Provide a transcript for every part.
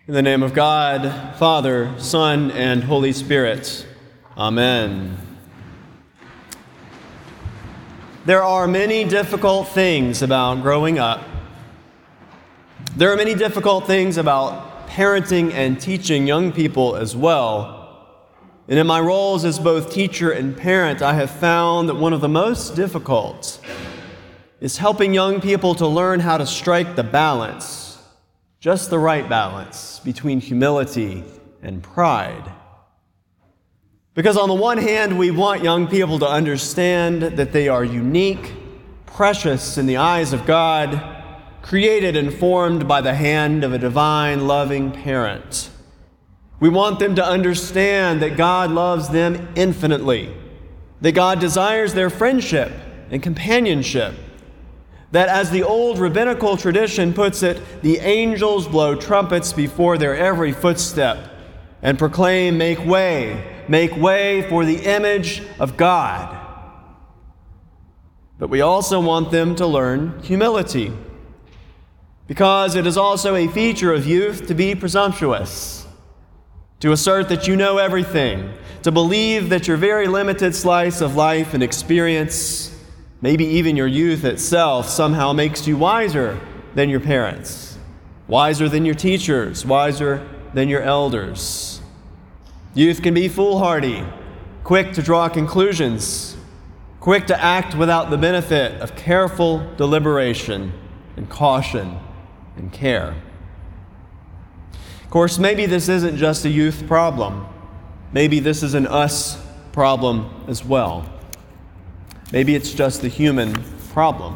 In the name of God, Father, Son, and Holy Spirit. Amen. There are many difficult things about growing up. There are many difficult things about parenting and teaching young people as well. And in my roles as both teacher and parent, I have found that one of the most difficult is helping young people to learn how to strike the balance, just the right balance, between humility and pride. Because on the one hand, we want young people to understand that they are unique, precious in the eyes of God, created and formed by the hand of a divine, loving parent. We want them to understand that God loves them infinitely, that God desires their friendship and companionship, that as the old rabbinical tradition puts it, the angels blow trumpets before their every footstep and proclaim, make way for the image of God. But we also want them to learn humility, because it is also a feature of youth to be presumptuous, to assert that you know everything, to believe that your very limited slice of life and experience, maybe even your youth itself, somehow makes you wiser than your parents, wiser than your teachers, wiser than your elders. Youth can be foolhardy, quick to draw conclusions, quick to act without the benefit of careful deliberation and caution and care. Of course, maybe this isn't just a youth problem. Maybe this is an us problem as well. Maybe it's just the human problem.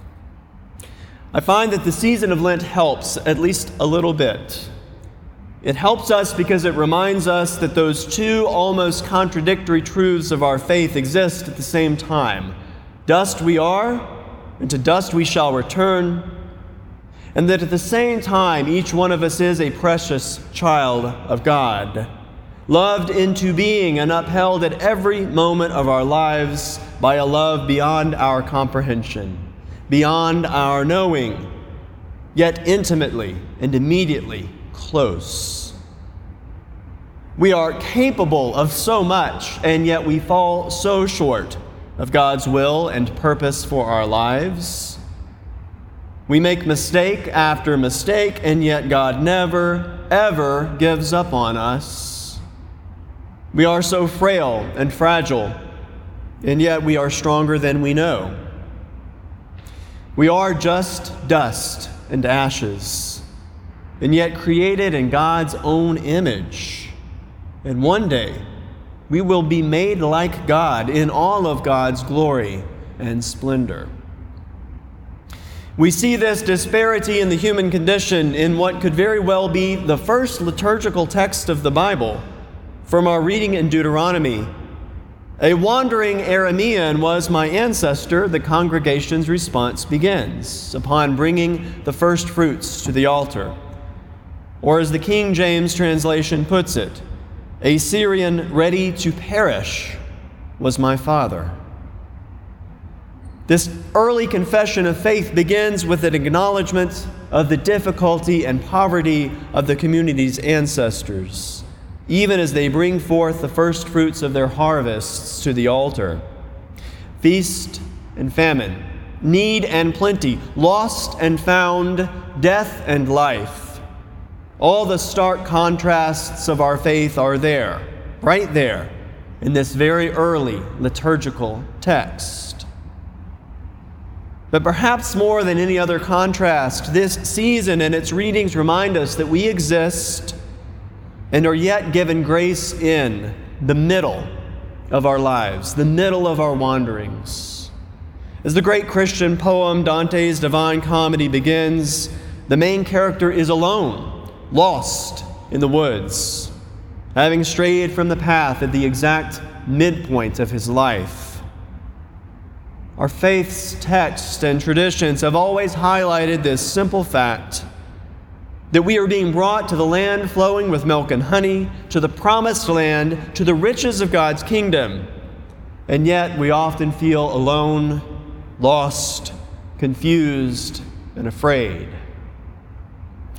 I find that the season of Lent helps at least a little bit. It helps us because it reminds us that those two almost contradictory truths of our faith exist at the same time. Dust we are, and to dust we shall return. And that at the same time, each one of us is a precious child of God, loved into being and upheld at every moment of our lives by a love beyond our comprehension, beyond our knowing, yet intimately and immediately close. We are capable of so much, and yet we fall so short of God's will and purpose for our lives. We make mistake after mistake, and yet God never, ever gives up on us. We are so frail and fragile, and yet we are stronger than we know. We are just dust and ashes, and yet created in God's own image. And one day, we will be made like God in all of God's glory and splendor. We see this disparity in the human condition in what could very well be the first liturgical text of the Bible, from our reading in Deuteronomy. A wandering Aramean was my ancestor. The congregation's response begins upon bringing the first fruits to the altar. Or as the King James translation puts it, a Syrian ready to perish was my father. This early confession of faith begins with an acknowledgement of the difficulty and poverty of the community's ancestors, even as they bring forth the first fruits of their harvests to the altar. Feast and famine, need and plenty, lost and found, death and life. All the stark contrasts of our faith are there, right there, in this very early liturgical text. But perhaps more than any other contrast, this season and its readings remind us that we exist and are yet given grace in the middle of our lives, the middle of our wanderings. As the great Christian poem Dante's Divine Comedy begins, the main character is alone, lost in the woods, having strayed from the path at the exact midpoint of his life. Our faith's texts and traditions have always highlighted this simple fact, that we are being brought to the land flowing with milk and honey, to the promised land, to the riches of God's kingdom. And yet we often feel alone, lost, confused, and afraid.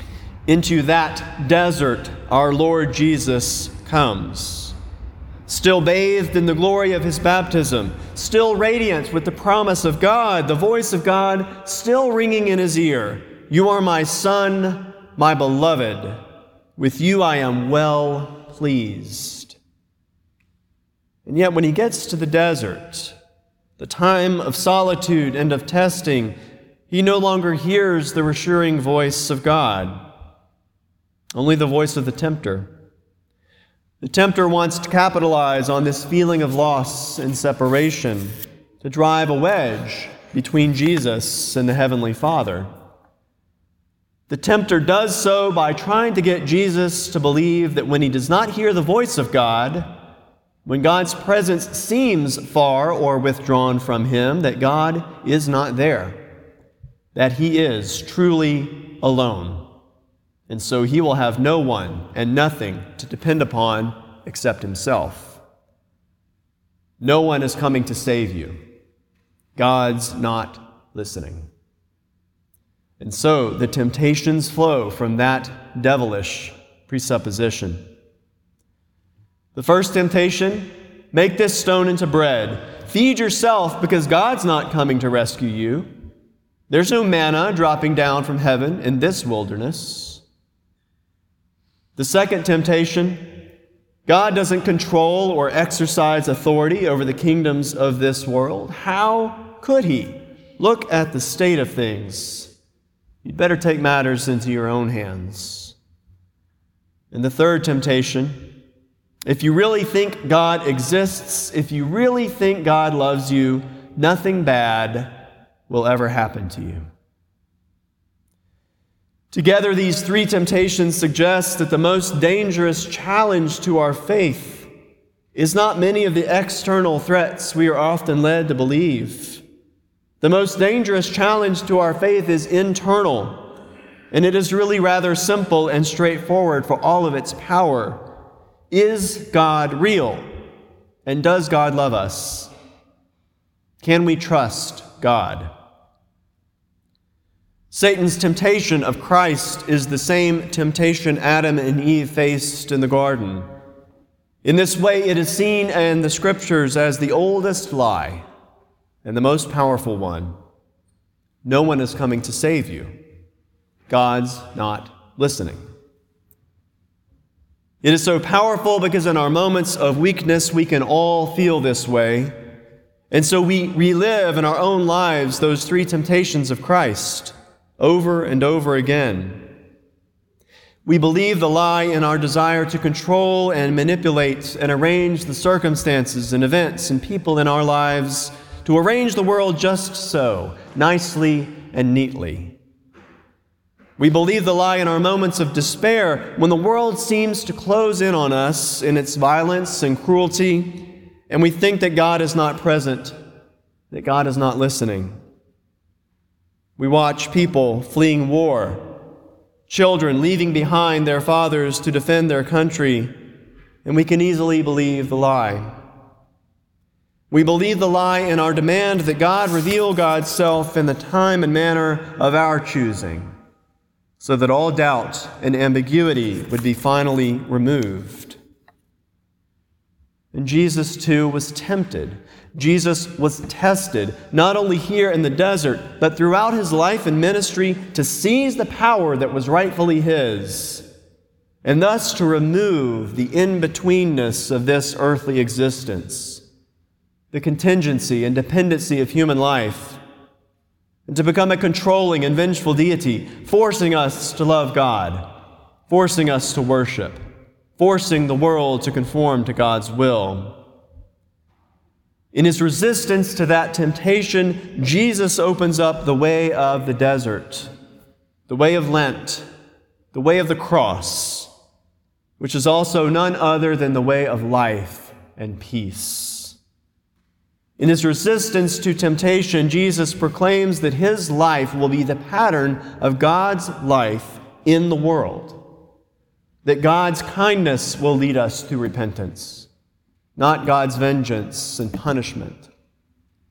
into that desert our Lord Jesus comes. Still bathed in the glory of his baptism, still radiant with the promise of God, the voice of God still ringing in his ear. You are my Son, my beloved. With you I am well pleased. And yet when he gets to the desert, the time of solitude and of testing, he no longer hears the reassuring voice of God, only the voice of the tempter. The tempter wants to capitalize on this feeling of loss and separation, to drive a wedge between Jesus and the Heavenly Father. The tempter does so by trying to get Jesus to believe that when he does not hear the voice of God, when God's presence seems far or withdrawn from him, that God is not there, that he is truly alone. And so he will have no one and nothing to depend upon except himself. No one is coming to save you. God's not listening. And so the temptations flow from that devilish presupposition. The first temptation, make this stone into bread. Feed yourself because God's not coming to rescue you. There's no manna dropping down from heaven in this wilderness. The second temptation, God doesn't control or exercise authority over the kingdoms of this world. How could he? Look at the state of things. You'd better take matters into your own hands. And the third temptation, if you really think God exists, if you really think God loves you, nothing bad will ever happen to you. Together, these three temptations suggest that the most dangerous challenge to our faith is not many of the external threats we are often led to believe. The most dangerous challenge to our faith is internal, and it is really rather simple and straightforward for all of its power. Is God real? And does God love us? Can we trust God? Satan's temptation of Christ is the same temptation Adam and Eve faced in the garden. In this way, it is seen in the Scriptures as the oldest lie and the most powerful one. No one is coming to save you. God's not listening. It is so powerful because in our moments of weakness, we can all feel this way. And so we relive in our own lives those three temptations of Christ over and over again. We believe the lie in our desire to control and manipulate and arrange the circumstances and events and people in our lives, to arrange the world just so, nicely and neatly. We believe the lie in our moments of despair when the world seems to close in on us in its violence and cruelty, and we think that God is not present, that God is not listening. We watch people fleeing war, children leaving behind their fathers to defend their country, and we can easily believe the lie. We believe the lie in our demand that God reveal God's self in the time and manner of our choosing, so that all doubt and ambiguity would be finally removed. And Jesus, too, was tempted. Jesus was tested, not only here in the desert, but throughout his life and ministry, to seize the power that was rightfully his, and thus to remove the in-betweenness of this earthly existence, the contingency and dependency of human life, and to become a controlling and vengeful deity, forcing us to love God, forcing us to worship, forcing the world to conform to God's will. In his resistance to that temptation, Jesus opens up the way of the desert, the way of Lent, the way of the cross, which is also none other than the way of life and peace. In his resistance to temptation, Jesus proclaims that his life will be the pattern of God's life in the world, that God's kindness will lead us to repentance, not God's vengeance and punishment.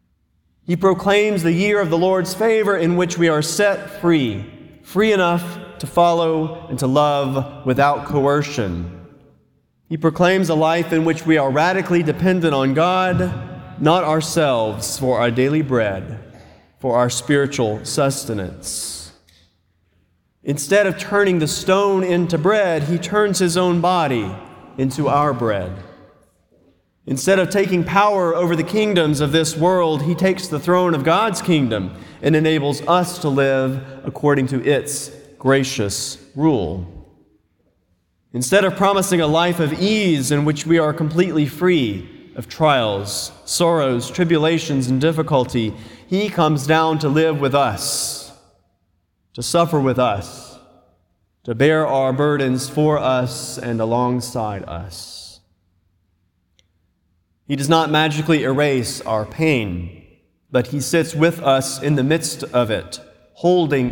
He proclaims the year of the Lord's favor in which we are set free, free enough to follow, and to love without coercion. He proclaims a life in which we are radically dependent on God, not ourselves, for our daily bread, for our spiritual sustenance. Instead of turning the stone into bread, he turns his own body into our bread. Instead of taking power over the kingdoms of this world, he takes the throne of God's kingdom and enables us to live according to its gracious rule. Instead of promising a life of ease in which we are completely free of trials, sorrows, tribulations, and difficulty, he comes down to live with us, to suffer with us, to bear our burdens for us and alongside us. He does not magically erase our pain, but he sits with us in the midst of it, holding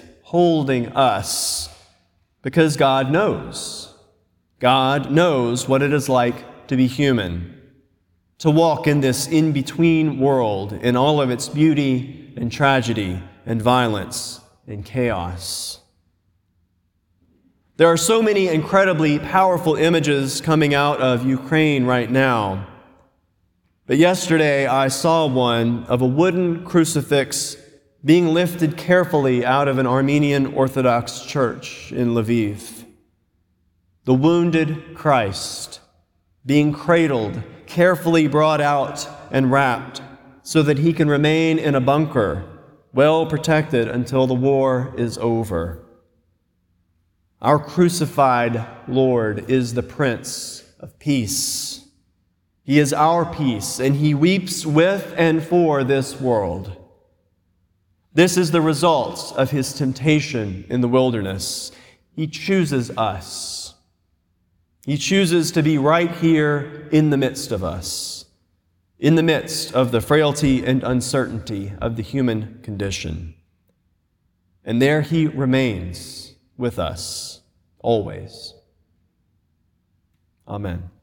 us, because God knows. God knows what it is like to be human, to walk in this in-between world in all of its beauty and tragedy and violence and chaos. There are so many incredibly powerful images coming out of Ukraine right now. But yesterday I saw one of a wooden crucifix being lifted carefully out of an Armenian Orthodox church in Lviv. The wounded Christ being cradled, carefully brought out and wrapped so that he can remain in a bunker, well protected until the war is over. Our crucified Lord is the Prince of Peace. He is our peace, and he weeps with and for this world. This is the result of his temptation in the wilderness. He chooses us. He chooses to be right here in the midst of us, in the midst of the frailty and uncertainty of the human condition. And there he remains with us, always. Amen.